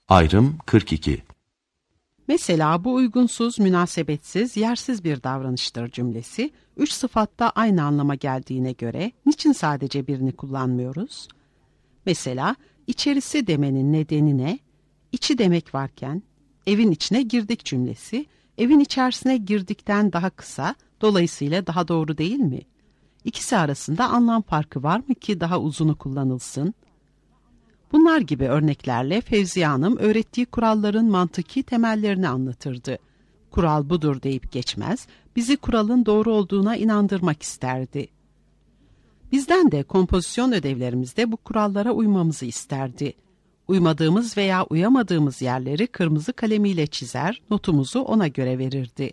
Ayrım 42. Mesela bu uygunsuz, münasebetsiz, yersiz bir davranıştır cümlesi, 3 sıfatta aynı anlama geldiğine göre niçin sadece birini kullanmıyoruz? Mesela içerisi demenin nedeni ne? İçi demek varken evin içine girdik cümlesi, evin içerisine girdikten daha kısa, dolayısıyla daha doğru değil mi? İkisi arasında anlam farkı var mı ki daha uzunu kullanılsın? Bunlar gibi örneklerle Fevziye Hanım öğrettiği kuralların mantıki temellerini anlatırdı. Kural budur deyip geçmez, bizi kuralın doğru olduğuna inandırmak isterdi. Bizden de kompozisyon ödevlerimizde bu kurallara uymamızı isterdi. Uymadığımız veya uyamadığımız yerleri kırmızı kalemiyle çizer, notumuzu ona göre verirdi.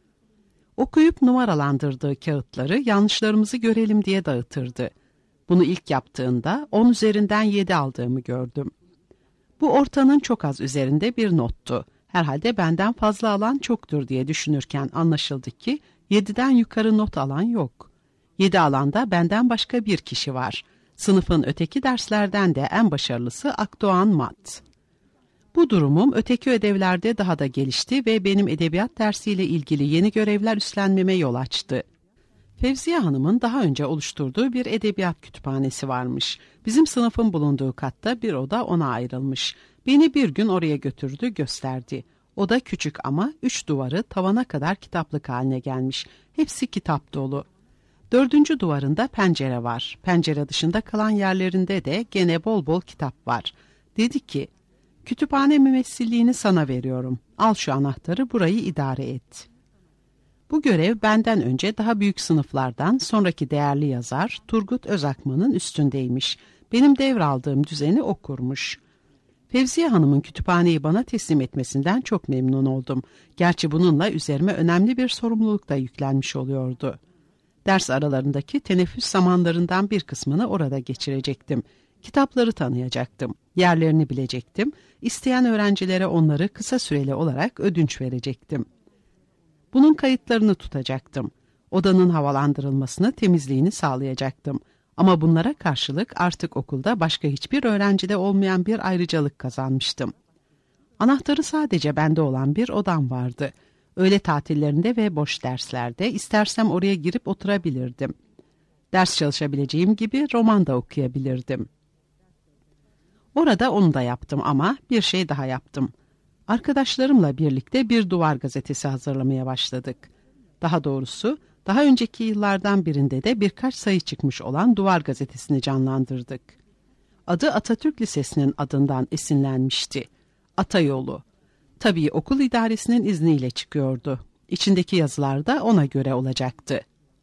Okuyup numaralandırdığı kağıtları yanlışlarımızı görelim diye dağıtırdı. Bunu ilk yaptığında 10 üzerinden 7 aldığımı gördüm. Bu ortanın çok az üzerinde bir nottu. Herhalde benden fazla alan çoktur diye düşünürken anlaşıldı ki 7'den yukarı not alan yok. 7 alanda benden başka bir kişi var. Sınıfın öteki derslerden de en başarılısı Akdoğan Mat. Bu durumum öteki ödevlerde daha da gelişti ve benim edebiyat dersiyle ilgili yeni görevler üstlenmeme yol açtı. Fevziye Hanım'ın daha önce oluşturduğu bir edebiyat kütüphanesi varmış. Bizim sınıfın bulunduğu katta bir oda ona ayrılmış. Beni bir gün oraya götürdü, gösterdi. Oda küçük ama 3 duvarı tavana kadar kitaplık haline gelmiş. Hepsi kitap dolu. 4. duvarında pencere var. Pencere dışında kalan yerlerinde de gene bol bol kitap var. Dedi ki, kütüphane mümessilliğini sana veriyorum. Al şu anahtarı, burayı idare et. Bu görev benden önce daha büyük sınıflardan sonraki değerli yazar Turgut Özakman'ın üstündeymiş. Benim devraldığım düzeni o kurmuş. Fevziye Hanım'ın kütüphaneyi bana teslim etmesinden çok memnun oldum. Gerçi bununla üzerime önemli bir sorumluluk da yüklenmiş oluyordu. Ders aralarındaki teneffüs zamanlarından bir kısmını orada geçirecektim. Kitapları tanıyacaktım, yerlerini bilecektim. İsteyen öğrencilere onları kısa süreli olarak ödünç verecektim. Bunun kayıtlarını tutacaktım. Odanın havalandırılmasını, temizliğini sağlayacaktım. Ama bunlara karşılık artık okulda başka hiçbir öğrencide olmayan bir ayrıcalık kazanmıştım. Anahtarı sadece bende olan bir odam vardı. Öğle tatillerinde ve boş derslerde istersem oraya girip oturabilirdim. Ders çalışabileceğim gibi roman da okuyabilirdim. Orada onu da yaptım ama bir şey daha yaptım. Arkadaşlarımla birlikte bir duvar gazetesi hazırlamaya başladık. Daha doğrusu daha önceki yıllardan birinde de birkaç sayı çıkmış olan Duvar gazetesini canlandırdık. Adı Atatürk Lisesi'nin adından esinlenmişti. Atayolu. Tabii okul idaresinin izniyle çıkıyordu. İçindeki yazılar da ona göre olacaktı.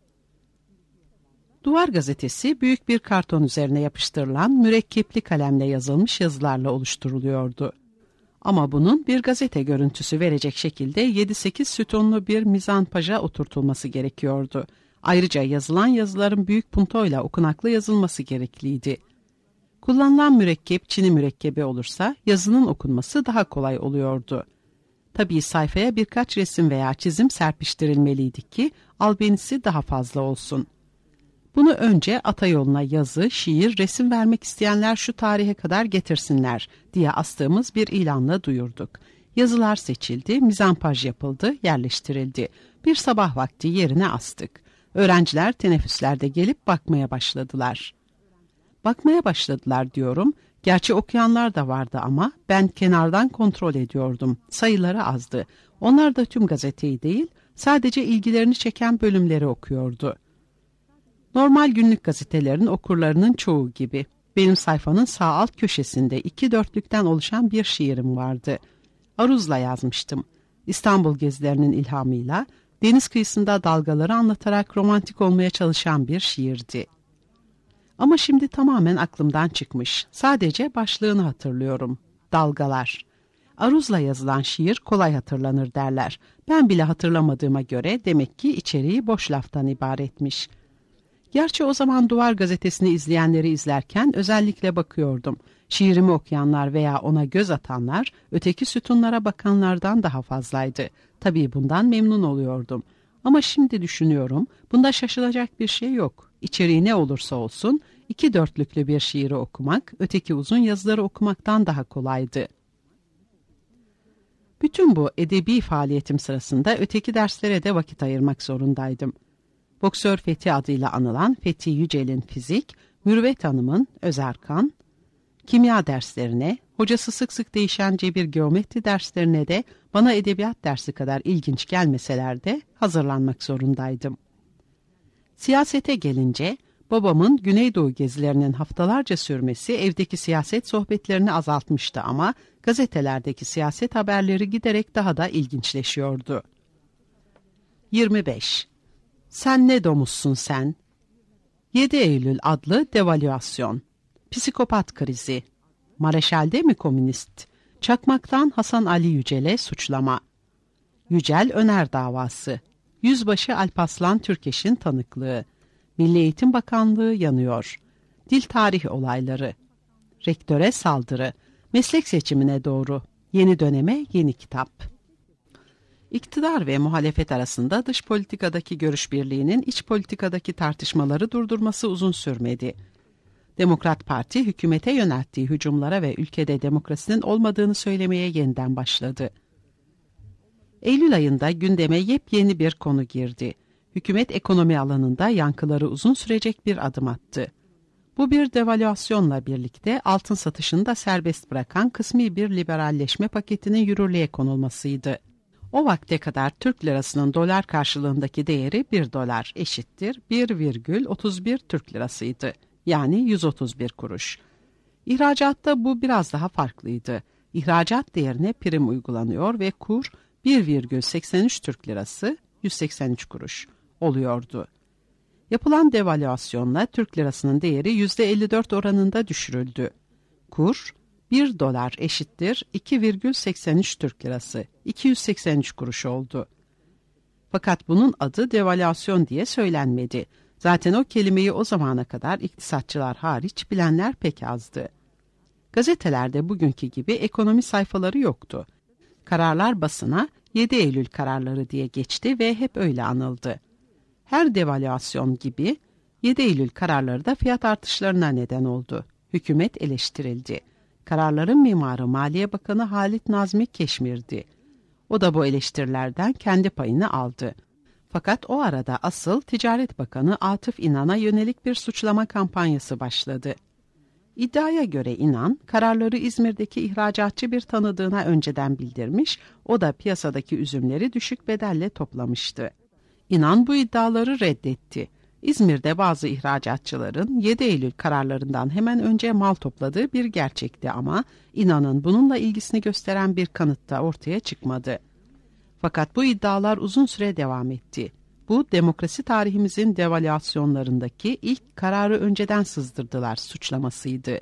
Duvar gazetesi büyük bir karton üzerine yapıştırılan mürekkepli kalemle yazılmış yazılarla oluşturuluyordu. Ama bunun bir gazete görüntüsü verecek şekilde 7-8 sütunlu bir mizanpaja oturtulması gerekiyordu. Ayrıca yazılan yazıların büyük puntoyla okunaklı yazılması gerekliydi. Kullanılan mürekkep Çini mürekkebi olursa yazının okunması daha kolay oluyordu. Tabii sayfaya birkaç resim veya çizim serpiştirilmeliydi ki albenisi daha fazla olsun. Bunu önce Atayolu'na yazı, şiir, resim vermek isteyenler şu tarihe kadar getirsinler diye astığımız bir ilanla duyurduk. Yazılar seçildi, mizanpaj yapıldı, yerleştirildi. Bir sabah vakti yerine astık. Öğrenciler teneffüslerde gelip bakmaya başladılar. Bakmaya başladılar diyorum. Gerçi okuyanlar da vardı ama ben kenardan kontrol ediyordum. Sayıları azdı. Onlar da tüm gazeteyi değil, sadece ilgilerini çeken bölümleri okuyordu. Normal günlük gazetelerin okurlarının çoğu gibi. Benim sayfanın sağ alt köşesinde 2 dörtlükten oluşan bir şiirim vardı. Aruzla yazmıştım. İstanbul gezilerinin ilhamıyla deniz kıyısında dalgaları anlatarak romantik olmaya çalışan bir şiirdi. Ama şimdi tamamen aklımdan çıkmış. Sadece başlığını hatırlıyorum. Dalgalar. Aruzla yazılan şiir kolay hatırlanır derler. Ben bile hatırlamadığıma göre demek ki içeriği boş laftan ibaretmiş. Gerçi o zaman Duvar gazetesini izleyenleri izlerken özellikle bakıyordum. Şiirimi okuyanlar veya ona göz atanlar öteki sütunlara bakanlardan daha fazlaydı. Tabii bundan memnun oluyordum. Ama şimdi düşünüyorum, bunda şaşılacak bir şey yok. İçeriği ne olursa olsun 2 dörtlüklü bir şiiri okumak, öteki uzun yazıları okumaktan daha kolaydı. Bütün bu edebi faaliyetim sırasında öteki derslere de vakit ayırmak zorundaydım. Boksör Fethi adıyla anılan Fethi Yücel'in fizik, Mürüvvet Hanım'ın Özerkan, kimya derslerine, hocası sık sık değişen cebir geometri derslerine de bana edebiyat dersi kadar ilginç gelmeseler de hazırlanmak zorundaydım. Siyasete gelince, babamın Güneydoğu gezilerinin haftalarca sürmesi evdeki siyaset sohbetlerini azaltmıştı ama gazetelerdeki siyaset haberleri giderek daha da ilginçleşiyordu. 25. Sen ne domuzsun sen? 7 Eylül adlı devalüasyon. Psikopat krizi. Mareşal'de mi komünist? Çakmak'tan Hasan Ali Yücel'e suçlama. Yücel Öner davası. Yüzbaşı Alparslan Türkeş'in tanıklığı. Milli Eğitim Bakanlığı yanıyor. Dil tarih olayları. Rektöre saldırı. Meslek seçimine doğru. Yeni döneme yeni kitap. İktidar ve muhalefet arasında dış politikadaki görüş birliğinin iç politikadaki tartışmaları durdurması uzun sürmedi. Demokrat Parti hükümete yönelttiği hücumlara ve ülkede demokrasinin olmadığını söylemeye yeniden başladı. Eylül ayında gündeme yepyeni bir konu girdi. Hükümet ekonomi alanında yankıları uzun sürecek bir adım attı. Bu bir devalüasyonla birlikte altın satışını da serbest bırakan kısmi bir liberalleşme paketinin yürürlüğe konulmasıydı. O vakte kadar Türk lirasının dolar karşılığındaki değeri 1 dolar eşittir 1,31 Türk lirasıydı. Yani 131 kuruş. İhracatta bu biraz daha farklıydı. İhracat değerine prim uygulanıyor ve kur 1,83 Türk lirası 183 kuruş oluyordu. Yapılan devalüasyonla Türk lirasının değeri %54 oranında düşürüldü. Kur 1 dolar eşittir 2,83 Türk lirası 283 kuruş oldu. Fakat bunun adı devalüasyon diye söylenmedi. Zaten o kelimeyi o zamana kadar iktisatçılar hariç bilenler pek azdı. Gazetelerde bugünkü gibi ekonomi sayfaları yoktu. Kararlar basına 7 Eylül kararları diye geçti ve hep öyle anıldı. Her devalüasyon gibi 7 Eylül kararları da fiyat artışlarına neden oldu. Hükümet eleştirildi. Kararların mimarı Maliye Bakanı Halit Nazmi Keşmir'di. O da bu eleştirilerden kendi payını aldı. Fakat o arada asıl Ticaret Bakanı Atıf İnan'a yönelik bir suçlama kampanyası başladı. İddiaya göre İnan, kararları İzmir'deki ihracatçı bir tanıdığına önceden bildirmiş, o da piyasadaki üzümleri düşük bedelle toplamıştı. İnan bu iddiaları reddetti. İzmir'de bazı ihracatçıların 7 Eylül kararlarından hemen önce mal topladığı bir gerçekti ama İnan'ın bununla ilgisini gösteren bir kanıt da ortaya çıkmadı. Fakat bu iddialar uzun süre devam etti. Bu demokrasi tarihimizin devalüasyonlarındaki ilk kararı önceden sızdırdılar suçlamasıydı.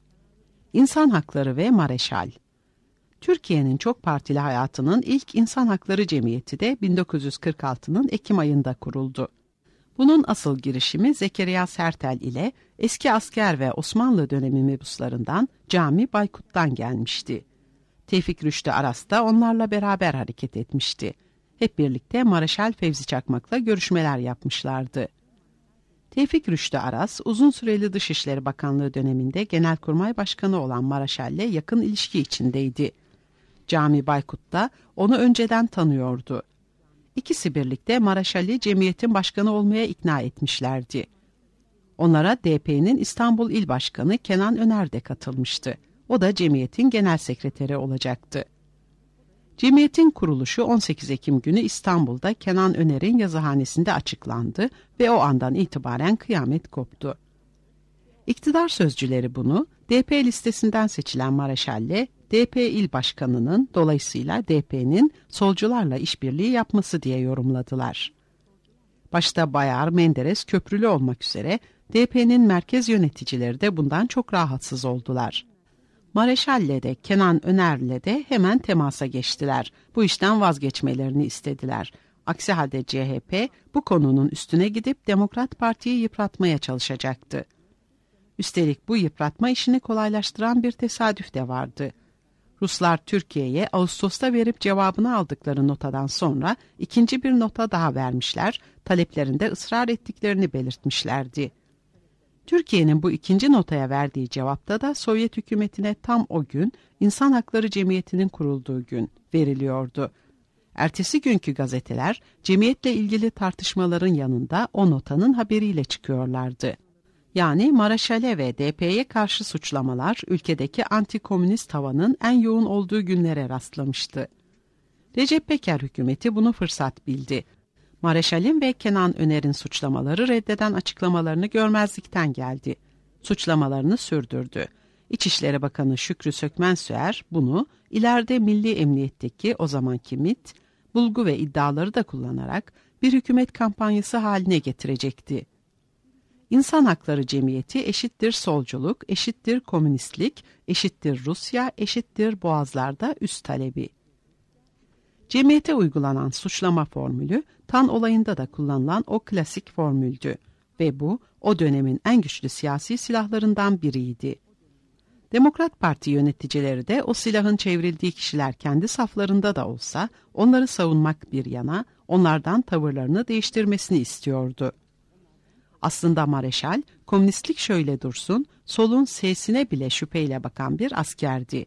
İnsan hakları ve Mareşal. Türkiye'nin çok partili hayatının ilk İnsan Hakları Cemiyeti de 1946'nın Ekim ayında kuruldu. Bunun asıl girişimi Zekeriya Sertel ile eski asker ve Osmanlı dönemi mebuslarından Cami Baykut'tan gelmişti. Tevfik Rüştü Aras da onlarla beraber hareket etmişti. Hep birlikte Mareşal Fevzi Çakmak'la görüşmeler yapmışlardı. Tevfik Rüştü Aras, uzun süreli Dışişleri Bakanlığı döneminde Genelkurmay Başkanı olan Mareşal'le yakın ilişki içindeydi. Cami Baykut da onu önceden tanıyordu. İkisi birlikte Mareşal'i cemiyetin başkanı olmaya ikna etmişlerdi. Onlara DP'nin İstanbul İl Başkanı Kenan Öner de katılmıştı. O da cemiyetin genel sekreteri olacaktı. Cemiyetin kuruluşu 18 Ekim günü İstanbul'da Kenan Öner'in yazıhanesinde açıklandı ve o andan itibaren kıyamet koptu. İktidar sözcüleri bunu DP listesinden seçilen Mareşal'le DP İl Başkanı'nın dolayısıyla DP'nin solcularla işbirliği yapması diye yorumladılar. Başta Bayar, Menderes, Köprülü olmak üzere DP'nin merkez yöneticileri de bundan çok rahatsız oldular. Mareşal'le de Kenan Öner'le de hemen temasa geçtiler. Bu işten vazgeçmelerini istediler. Aksi halde CHP bu konunun üstüne gidip Demokrat Parti'yi yıpratmaya çalışacaktı. Üstelik bu yıpratma işini kolaylaştıran bir tesadüf de vardı. Ruslar Türkiye'ye Ağustos'ta verip cevabını aldıkları notadan sonra ikinci bir nota daha vermişler, taleplerinde ısrar ettiklerini belirtmişlerdi. Türkiye'nin bu ikinci notaya verdiği cevapta da Sovyet hükümetine tam o gün İnsan Hakları Cemiyeti'nin kurulduğu gün veriliyordu. Ertesi günkü gazeteler cemiyetle ilgili tartışmaların yanında o notanın haberiyle çıkıyorlardı. Yani Maraşal'e ve DP'ye karşı suçlamalar ülkedeki antikomünist havanın en yoğun olduğu günlere rastlamıştı. Recep Peker hükümeti bunu fırsat bildi. Mareşal'in ve Kenan Öner'in suçlamaları reddeden açıklamalarını görmezlikten geldi. Suçlamalarını sürdürdü. İçişleri Bakanı Şükrü Sökmensöer bunu ileride Milli Emniyet'teki o zamanki MİT, bulgu ve iddiaları da kullanarak bir hükümet kampanyası haline getirecekti. İnsan Hakları Cemiyeti eşittir solculuk, eşittir komünistlik, eşittir Rusya, eşittir Boğazlar'da üst talebi. Cemiyete uygulanan suçlama formülü Tan olayında da kullanılan o klasik formüldü ve bu o dönemin en güçlü siyasi silahlarından biriydi. Demokrat Parti yöneticileri de o silahın çevrildiği kişiler kendi saflarında da olsa onları savunmak bir yana onlardan tavırlarını değiştirmesini istiyordu. Aslında Mareşal, komünistlik şöyle dursun, solun sesine bile şüpheyle bakan bir askerdi.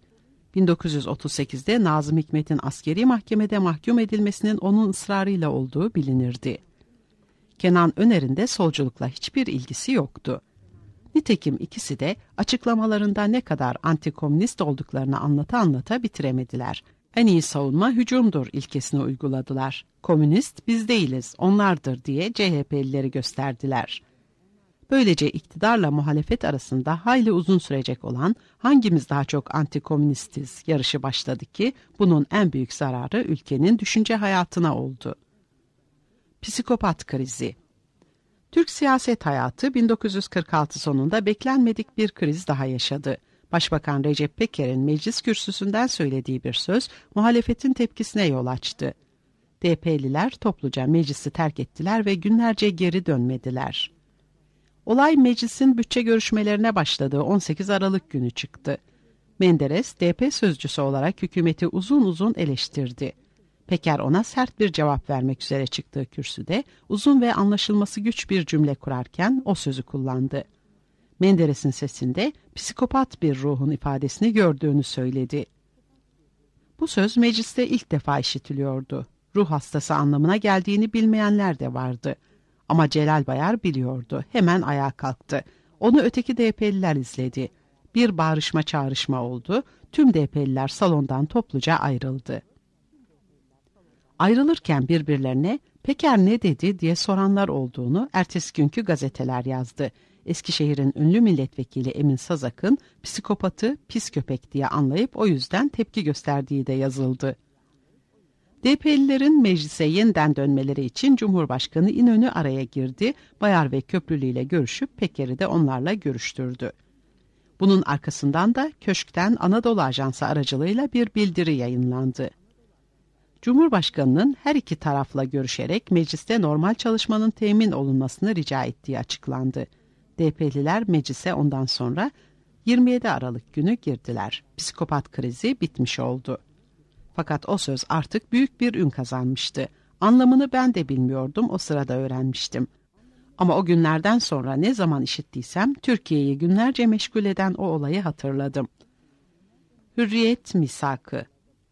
1938'de Nazım Hikmet'in askeri mahkemede mahkum edilmesinin onun ısrarıyla olduğu bilinirdi. Kenan Öner'in de solculukla hiçbir ilgisi yoktu. Nitekim ikisi de açıklamalarında ne kadar antikomünist olduklarını anlata bitiremediler. En iyi savunma hücumdur ilkesini uyguladılar. Komünist biz değiliz, onlardır diye CHP'lileri gösterdiler. Böylece iktidarla muhalefet arasında hayli uzun sürecek olan hangimiz daha çok antikomünistiz yarışı başladı ki bunun en büyük zararı ülkenin düşünce hayatına oldu. Psikopat krizi. Türk siyaset hayatı 1946 sonunda beklenmedik bir kriz daha yaşadı. Başbakan Recep Peker'in meclis kürsüsünden söylediği bir söz muhalefetin tepkisine yol açtı. DP'liler topluca meclisi terk ettiler ve günlerce geri dönmediler. Olay meclisin bütçe görüşmelerine başladığı 18 Aralık günü çıktı. Menderes, DP sözcüsü olarak hükümeti uzun uzun eleştirdi. Peker ona sert bir cevap vermek üzere çıktığı kürsüde uzun ve anlaşılması güç bir cümle kurarken o sözü kullandı. Menderes'in sesinde psikopat bir ruhun ifadesini gördüğünü söyledi. Bu söz mecliste ilk defa işitiliyordu. Ruh hastası anlamına geldiğini bilmeyenler de vardı. Ama Celal Bayar biliyordu. Hemen ayağa kalktı. Onu öteki DP'liler izledi. Bir bağırışma çağrışma oldu. Tüm DP'liler salondan topluca ayrıldı. Ayrılırken birbirlerine Peker ne dedi diye soranlar olduğunu ertesi günkü gazeteler yazdı. Eskişehir'in ünlü milletvekili Emin Sazak'ın psikopatı pis köpek diye anlayıp o yüzden tepki gösterdiği de yazıldı. DP'lilerin meclise yeniden dönmeleri için Cumhurbaşkanı İnönü araya girdi, Bayar ve Köprülü ile görüşüp Peker'i de onlarla görüştürdü. Bunun arkasından da Köşk'ten Anadolu Ajansı aracılığıyla bir bildiri yayınlandı. Cumhurbaşkanının her iki tarafla görüşerek mecliste normal çalışmanın temin olunmasını rica ettiği açıklandı. DP'liler meclise ondan sonra 27 Aralık günü girdiler. Psikopat krizi bitmiş oldu. Fakat o söz artık büyük bir ün kazanmıştı. Anlamını ben de bilmiyordum, o sırada öğrenmiştim. Ama o günlerden sonra ne zaman işittiysem Türkiye'yi günlerce meşgul eden o olayı hatırladım. Hürriyet misakı.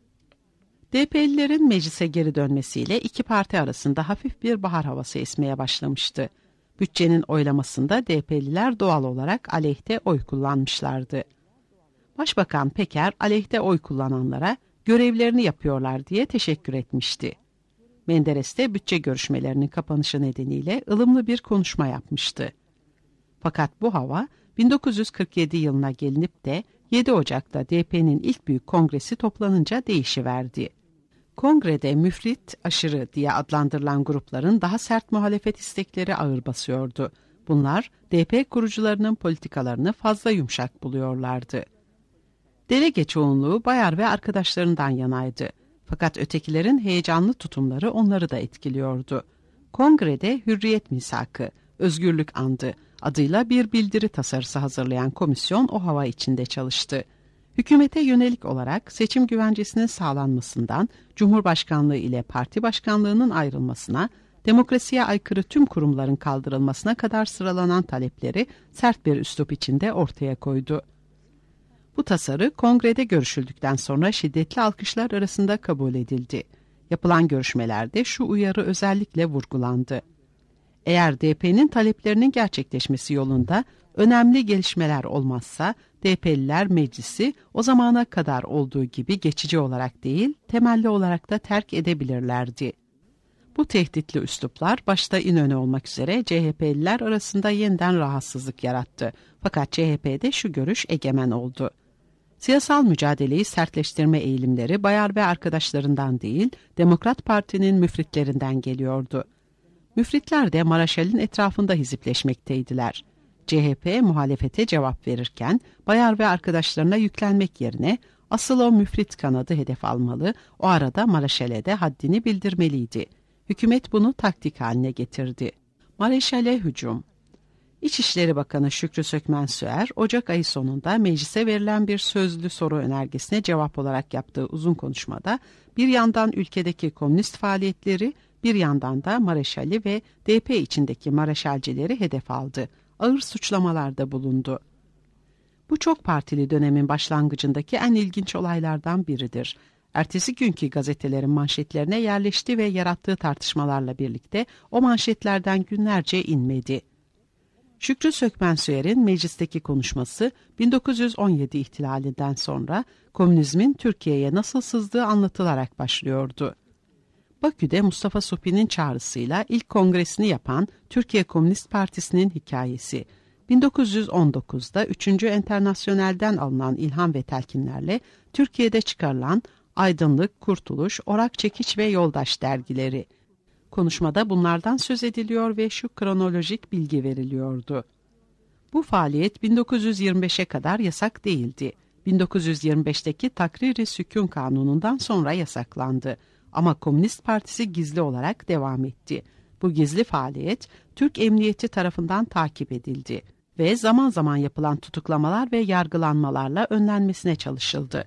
DP'lilerin meclise geri dönmesiyle iki parti arasında hafif bir bahar havası esmeye başlamıştı. Bütçenin oylamasında DP'liler doğal olarak aleyhte oy kullanmışlardı. Başbakan Peker aleyhte oy kullananlara görevlerini yapıyorlar diye teşekkür etmişti. Menderes de bütçe görüşmelerinin kapanışı nedeniyle ılımlı bir konuşma yapmıştı. Fakat bu hava 1947 yılına gelinip de 7 Ocak'ta DP'nin ilk büyük kongresi toplanınca değişiverdi. Kongrede müfrit aşırı diye adlandırılan grupların daha sert muhalefet istekleri ağır basıyordu. Bunlar DP kurucularının politikalarını fazla yumuşak buluyorlardı. Delege çoğunluğu Bayar ve arkadaşlarından yanaydı. Fakat ötekilerin heyecanlı tutumları onları da etkiliyordu. Kongrede Hürriyet Misakı, Özgürlük Andı adıyla bir bildiri tasarısı hazırlayan komisyon o hava içinde çalıştı. Hükümete yönelik olarak seçim güvencesinin sağlanmasından, Cumhurbaşkanlığı ile parti başkanlığının ayrılmasına, demokrasiye aykırı tüm kurumların kaldırılmasına kadar sıralanan talepleri sert bir üslup içinde ortaya koydu. Bu tasarı kongrede görüşüldükten sonra şiddetli alkışlar arasında kabul edildi. Yapılan görüşmelerde şu uyarı özellikle vurgulandı. Eğer DP'nin taleplerinin gerçekleşmesi yolunda önemli gelişmeler olmazsa DP'liler meclisi o zamana kadar olduğu gibi geçici olarak değil, temelli olarak da terk edebilirlerdi. Bu tehditli üsluplar başta İnönü olmak üzere CHP'liler arasında yeniden rahatsızlık yarattı. Fakat CHP'de şu görüş egemen oldu. Siyasal mücadeleyi sertleştirme eğilimleri Bayar ve arkadaşlarından değil, Demokrat Parti'nin müfritlerinden geliyordu. Müfritler de Maraşal'in etrafında hizipleşmekteydiler. CHP muhalefete cevap verirken Bayar ve arkadaşlarına yüklenmek yerine asıl o müfrit kanadı hedef almalı, o arada Maraşal'e de haddini bildirmeliydi. Hükümet bunu taktik haline getirdi. Maraşal'e hücum. İçişleri Bakanı Şükrü Sökmen Süer, Ocak ayı sonunda meclise verilen bir sözlü soru önergesine cevap olarak yaptığı uzun konuşmada bir yandan ülkedeki komünist faaliyetleri, bir yandan da Maraşal'i ve DP içindeki Maraşalcileri hedef aldı. Ağır suçlamalarda bulundu. Bu çok partili dönemin başlangıcındaki en ilginç olaylardan biridir. Ertesi günkü gazetelerin manşetlerine yerleşti ve yarattığı tartışmalarla birlikte o manşetlerden günlerce inmedi. Şükrü Sökmen Süer'in meclisteki konuşması 1917 ihtilalinden sonra komünizmin Türkiye'ye nasıl sızdığı anlatılarak başlıyordu. Bakü'de Mustafa Suphi'nin çağrısıyla ilk kongresini yapan Türkiye Komünist Partisi'nin hikayesi, 1919'da 3. Enternasyonel'den alınan ilham ve telkinlerle Türkiye'de çıkarılan Aydınlık, Kurtuluş, Orak Çekiç ve Yoldaş dergileri. Konuşmada bunlardan söz ediliyor ve şu kronolojik bilgi veriliyordu. Bu faaliyet 1925'e kadar yasak değildi. 1925'teki Takrir-i Sükûn Kanunu'ndan sonra yasaklandı. Ama Komünist Partisi gizli olarak devam etti. Bu gizli faaliyet Türk Emniyeti tarafından takip edildi ve zaman zaman yapılan tutuklamalar ve yargılanmalarla önlenmesine çalışıldı.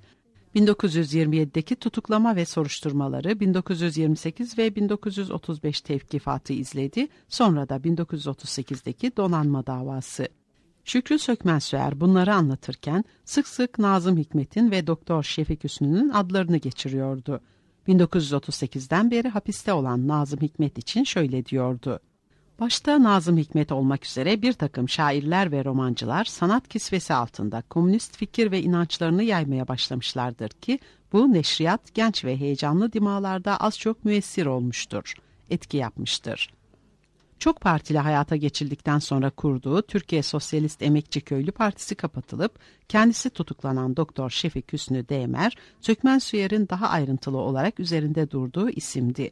1927'deki tutuklama ve soruşturmaları 1928 ve 1935 tevkifatı izledi, sonra da 1938'deki donanma davası. Şükrü Sökmen Süer bunları anlatırken sık sık Nazım Hikmet'in ve Doktor Şefik Hüsnü'nün adlarını geçiriyordu. 1938'den beri hapiste olan Nazım Hikmet için şöyle diyordu. Başta Nazım Hikmet olmak üzere bir takım şairler ve romancılar sanat kisvesi altında komünist fikir ve inançlarını yaymaya başlamışlardır ki bu neşriyat genç ve heyecanlı dimağlarda az çok müessir olmuştur, etki yapmıştır. Çok partili hayata geçildikten sonra kurduğu Türkiye Sosyalist Emekçi Köylü Partisi kapatılıp kendisi tutuklanan Doktor Şefik Hüsnü Değmer, Sökmen Süer'in daha ayrıntılı olarak üzerinde durduğu isimdi.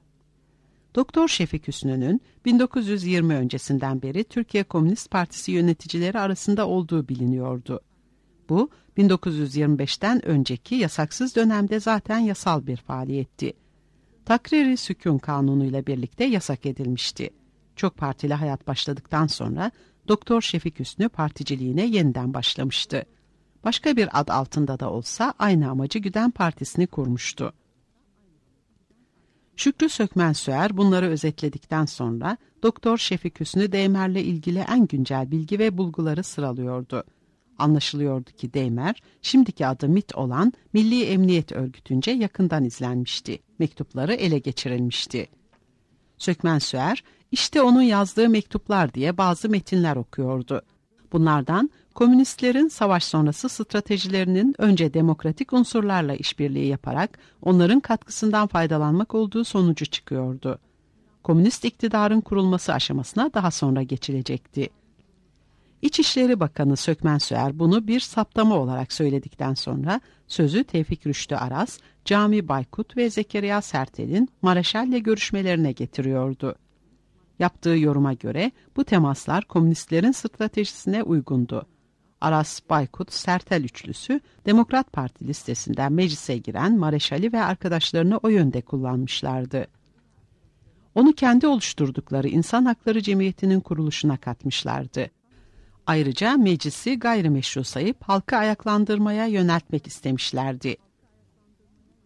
Doktor Şefik Hüsnü'nün 1920 öncesinden beri Türkiye Komünist Partisi yöneticileri arasında olduğu biliniyordu. Bu 1925'ten önceki yasaksız dönemde zaten yasal bir faaliyetti. Takrir-i Sükûn Kanunu ile birlikte yasak edilmişti. Çok partili hayat başladıktan sonra Doktor Şefik Hüsnü particiliğine yeniden başlamıştı. Başka bir ad altında da olsa aynı amacı güden partisini kurmuştu. Şükrü Sökmen Süer bunları özetledikten sonra Doktor Şefik Hüsnü Değmer'le ilgili en güncel bilgi ve bulguları sıralıyordu. Anlaşılıyordu ki Değmer, şimdiki adı MİT olan Milli Emniyet Örgütü'nce yakından izlenmişti. Mektupları ele geçirilmişti. Sökmen Süer, işte onun yazdığı mektuplar diye bazı metinler okuyordu. Bunlardan komünistlerin savaş sonrası stratejilerinin önce demokratik unsurlarla işbirliği yaparak onların katkısından faydalanmak olduğu sonucu çıkıyordu. Komünist iktidarın kurulması aşamasına daha sonra geçilecekti. İçişleri Bakanı Sökmen Süer bunu bir saptama olarak söyledikten sonra sözü Tevfik Rüştü Aras, Cami Baykut ve Zekeriya Sertel'in Maraşal'le görüşmelerine getiriyordu. Yaptığı yoruma göre bu temaslar komünistlerin stratejisine uygundu. Aras, Baykut, Sertel üçlüsü Demokrat Parti listesinden meclise giren Maraşal'i ve arkadaşlarını o yönde kullanmışlardı. Onu kendi oluşturdukları İnsan Hakları Cemiyeti'nin kuruluşuna katmışlardı. Ayrıca meclisi gayrimeşru sayıp halkı ayaklandırmaya yöneltmek istemişlerdi.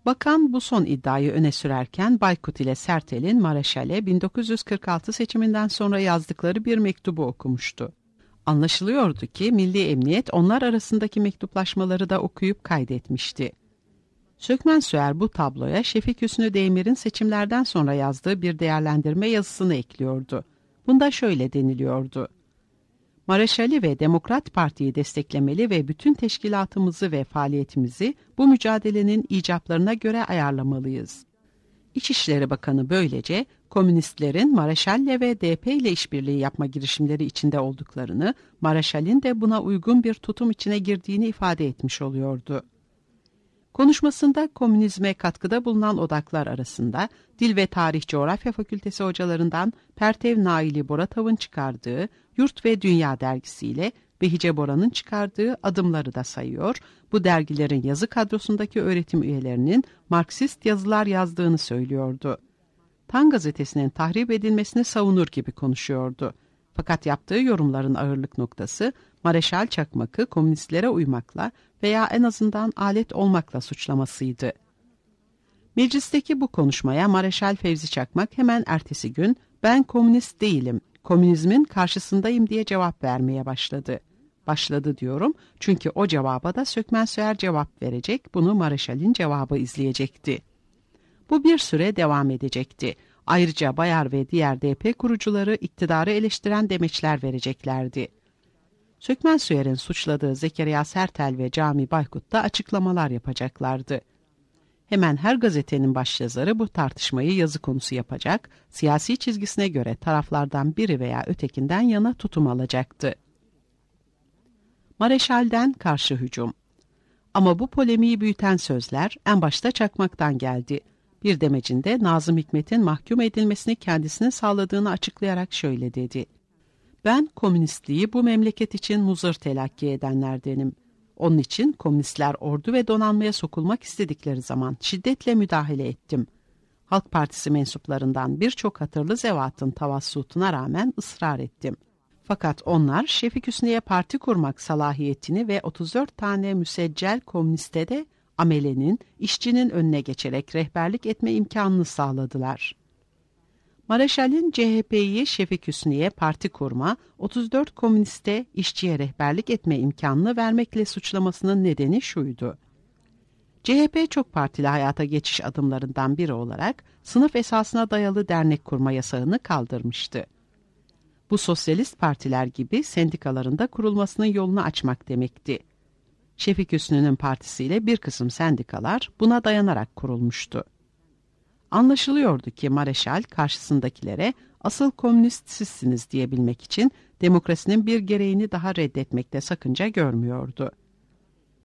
Bakan bu son iddiayı öne sürerken Baykut ile Sertel'in Mareşal'e 1946 seçiminden sonra yazdıkları bir mektubu okumuştu. Anlaşılıyordu ki Milli Emniyet onlar arasındaki mektuplaşmaları da okuyup kaydetmişti. Sökmen-Süer bu tabloya Şefik Hüsnü Demir'in seçimlerden sonra yazdığı bir değerlendirme yazısını ekliyordu. Bunda şöyle deniliyordu: Mareşal'i ve Demokrat Parti'yi desteklemeli ve bütün teşkilatımızı ve faaliyetimizi bu mücadelenin icaplarına göre ayarlamalıyız. İçişleri Bakanı böylece komünistlerin Mareşal'le ve DP ile işbirliği yapma girişimleri içinde olduklarını, Mareşal'in de buna uygun bir tutum içine girdiğini ifade etmiş oluyordu. Konuşmasında komünizme katkıda bulunan odaklar arasında Dil ve Tarih Coğrafya Fakültesi hocalarından Pertev Naili Boratav'ın çıkardığı Yurt ve Dünya dergisiyle Behice Bora'nın çıkardığı Adımları da sayıyor, bu dergilerin yazı kadrosundaki öğretim üyelerinin Marksist yazılar yazdığını söylüyordu. Tan gazetesinin tahrip edilmesini savunur gibi konuşuyordu. Fakat yaptığı yorumların ağırlık noktası Mareşal Çakmak'ı komünistlere uymakla veya en azından alet olmakla suçlamasıydı. Meclisteki bu konuşmaya Mareşal Fevzi Çakmak hemen ertesi gün "Ben komünist değilim, komünizmin karşısındayım" diye cevap vermeye başladı. Başladı diyorum çünkü o cevaba da Sökmen-Süer cevap verecek, bunu Mareşal'in cevabı izleyecekti. Bu bir süre devam edecekti. Ayrıca Bayar ve diğer DP kurucuları iktidarı eleştiren demeçler vereceklerdi. Sökmen-Süer'in suçladığı Zekeriya Sertel ve Cami Baykut da açıklamalar yapacaklardı. Hemen her gazetenin başyazarı bu tartışmayı yazı konusu yapacak, siyasi çizgisine göre taraflardan biri veya ötekinden yana tutum alacaktı. Mareşal'den karşı hücum. Ama bu polemiği büyüten sözler en başta Çakmak'tan geldi. Bir demecinde Nazım Hikmet'in mahkum edilmesini kendisine sağladığını açıklayarak şöyle dedi: "Ben komünistliği bu memleket için muzır telakki edenlerdenim. Onun için komünistler ordu ve donanmaya sokulmak istedikleri zaman şiddetle müdahale ettim. Halk Partisi mensuplarından birçok hatırlı zevatın tavassutuna rağmen ısrar ettim. Fakat onlar Şefik Hüsnü'ye parti kurmak salahiyetini ve 34 tane müseccel komüniste de amelenin, işçinin önüne geçerek rehberlik etme imkanını sağladılar." Mareşal'in CHP'yi Şefik Hüsnü'ye parti kurma, 34 komüniste işçiye rehberlik etme imkanını vermekle suçlamasının nedeni şuydu: CHP çok partili hayata geçiş adımlarından biri olarak sınıf esasına dayalı dernek kurma yasağını kaldırmıştı. Bu sosyalist partiler gibi sendikalarında kurulmasının yolunu açmak demekti. Şefik Hüsnü'nün partisiyle bir kısım sendikalar buna dayanarak kurulmuştu. Anlaşılıyordu ki Mareşal karşısındakilere asıl komünist sizsiniz diyebilmek için demokrasinin bir gereğini daha reddetmekte sakınca görmüyordu.